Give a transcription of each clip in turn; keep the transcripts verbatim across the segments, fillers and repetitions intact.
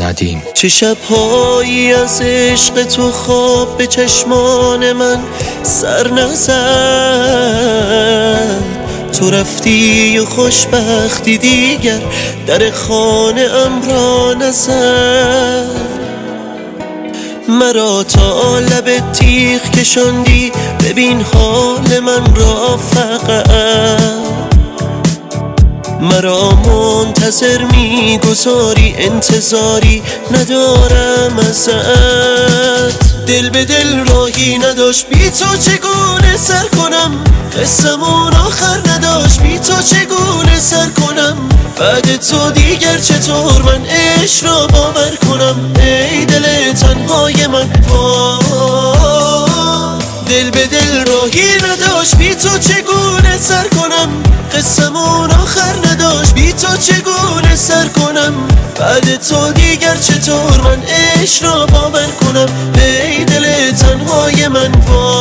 ندیم. چه شبهایی از عشق تو خواب به چشمان من سر نزد. تو رفتی و خوشبختی دیگر در خانه ام را نزد. مرا تا لب تیغ کشاندی، ببین حال من را فقط. مرا منتظر میگذاری، انتظاری ندارم ازت. دل به دل راهی نداشت، بی تو چگونه سر کنم؟ قصمون آخر نداشت، بی تو چگونه سر کنم؟ بعد تو دیگر چطور من عشق را باور کنم؟ ای دل تنهای من، دل به دل راهی نداشت، بی تو چگونه سر کنم؟ قصمون آخر نداشت، بی تو چگونه سر کنم؟ بعد تو دیگر چطور من عشق را باور کنم؟ ای دل تنهای من،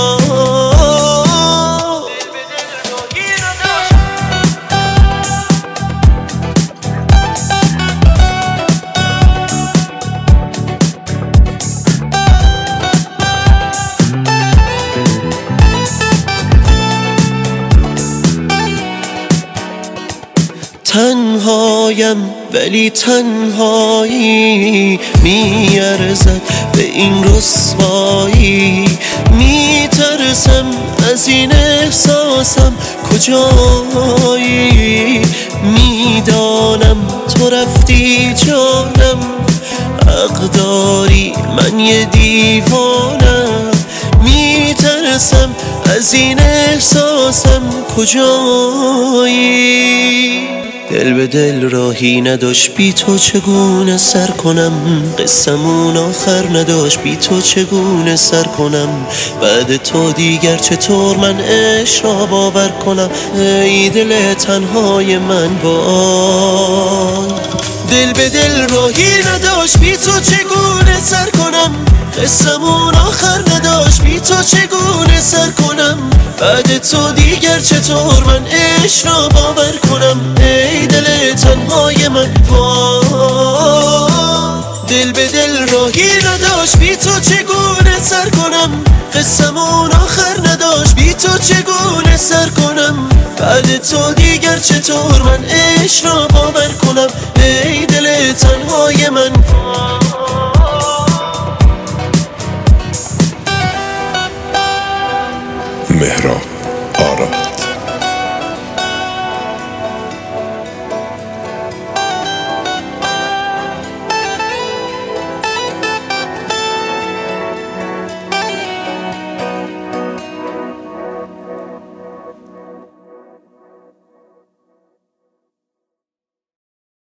تنهایم ولی تنهایی میارزد به این رسوایی. میترسم از این احساسم کجایی. میدانم تو رفتی جانم، حق داری من یه دیوانم. میترسم از این احساسم کجایی. دل به دل راهی نداشت، بی تو چگونه سر کنم؟ قصمون آخر نداشت، بی تو چگونه سر کنم؟ بعد تو دیگر چطور من عشق را باور کنم؟ ای دل تنهای من، وای. دل به دل راهی نداشت، بی تو چگونه سر کنم؟ قصمون آخر نداشت، بی تو چگونه سر کنم؟ بعد تو دیگر چطور من عشق را باور کنم؟ ای دل تنهای من، دل به دل راهی نداشت، بی تو چگونه سر کنم؟ قصمون آخر نداشت، بی تو چگونه سر کنم؟ بعد تو دیگر چطور من عشق را باور کنم؟ ای دل تنهای من. مهراب آرا